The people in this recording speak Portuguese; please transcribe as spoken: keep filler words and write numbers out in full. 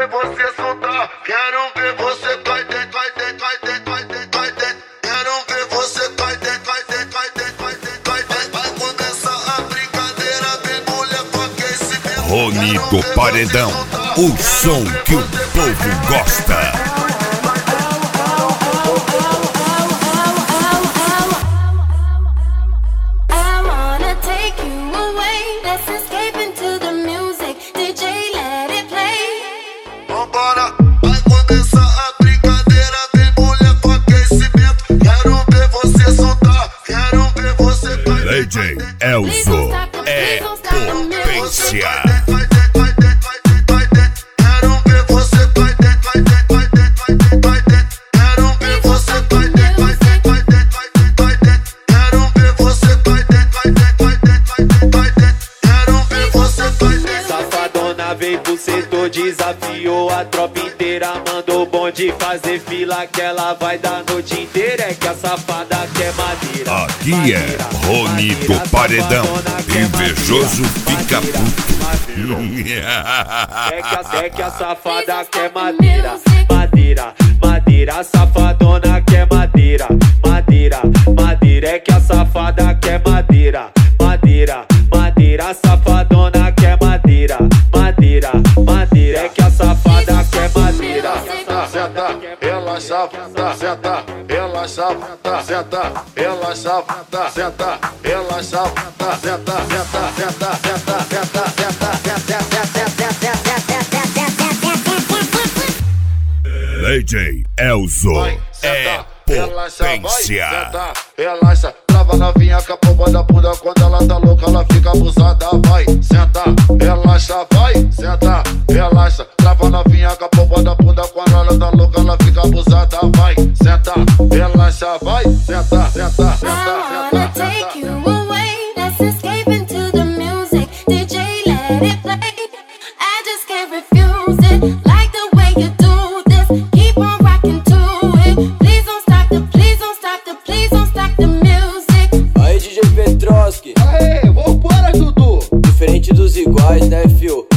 ver você soltar, quero ver você cai dentro, cai dentro, cai dentro, cai dentro, cai dentro. Quero ver você cai dentro, cai dentro, cai dentro, cai dentro, cai dentro. Vai começar a brincadeira, vem mulher com aquecimento. Rony do Paredão, o som que o povo gosta. D J Elzo é potência. Quero ver você cai dentro, cai dentro, cai dentro, cai dentro, cai dentro. Quero ver você cai dentro, cai dentro, cai dentro, cai dentro, cai dentro. Quero ver você cai dentro, cai dentro, cai dentro, cai dentro, cai dentro. Quero ver você cai dentro. Safadona veio pro setor, desafiou a tropa inteira. Mandou o bonde fazer fila que ela vai dar a noite inteira. É que a safada quer madeira. Aqui é Rony do Paredão, invejoso fica puto. É que, a, é que a safada quer madeira, madeira, madeira. A safadona quer madeira, madeira, madeira. É que a safada quer madeira, madeira, madeira. A safadona quer madeira, madeira, madeira. É que a safada quer madeira. Senta, relaxa, senta, relaxa, senta, relaxa, senta, relaxa, senta, senta, senta, senta, senta, D J Elzo é potência. Senta, relaxa, trava novinha com a pomba da bunda. Quando ela tá louca, ela fica abusada. Vai, senta, relaxa, vai, senta, relaxa, trava novinha com a pomba da bunda. Quando ela tá louca, ela fica abusada. Vai, senta, relaxa, vai, senta, senta, senta, senta, senta. Aê, vambora, Dudu! Diferente dos iguais, né, fio?